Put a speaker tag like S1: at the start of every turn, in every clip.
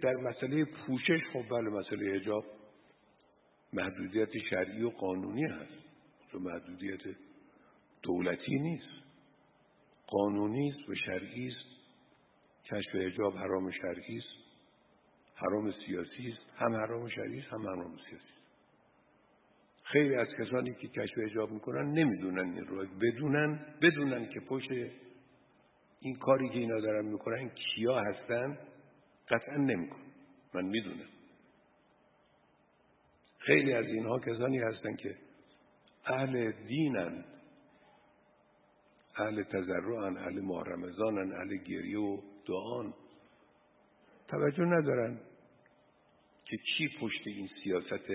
S1: در مسئله پوشش خب بله مسئله حجاب محدودیت شرعی و قانونی هست، تو محدودیت دولتی نیست، قانونی است و شرعی است. کشف حجاب حرام شرعی است، حرام سیاسی است، هم حرام شرعی است هم حرام سیاسی است. خیلی از کسانی که کشف حجاب میکنن نمیدونن این رو، بدونن که پشت این کاری که اینا دارن میکنن کیا هستن قطعا نمیکنن. من میدونم خیلی از اینها کسانی هستن که اهل دینن، اهل تضرعن، اهل ماه رمضانن، اهل گریه و دعان، توجه ندارن که چی پشت این سیاست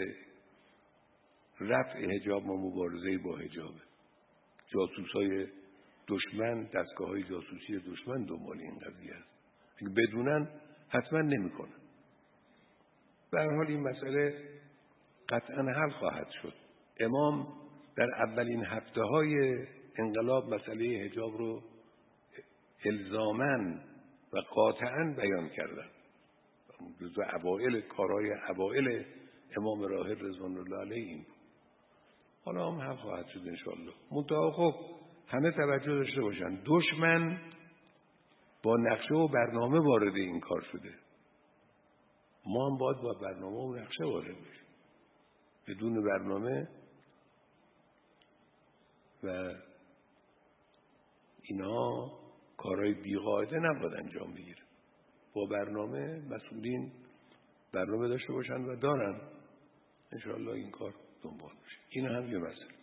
S1: رفع حجاب و مبارزه با حجابه. جاسوسای دشمن، دستگاه‌های جاسوسی دشمن دنبال این قضیه است. اگه بدونن حتما نمیکنن. به هر حال این مسئله قطعا حل خواهد شد. امام در اولین هفته‌های انقلاب مسئله حجاب رو الزاماً و قاطعاً بیان کردن. جزو کارهای اوائل امام راحل رضوان الله علیه این بود. حالا هم حل خواهد شد انشاءالله. منتها خب همه توجه داشته باشن دشمن با نقشه و برنامه وارد این کار شده. ما هم باید با برنامه و نقشه وارد بشیم. بدون برنامه و اینا کارهای بیقاعده نباید انجام بگیره. با برنامه مسئولین برنامه داشته باشن و دارن انشاءالله این کار دنبال بشه. این هم یه مسئله.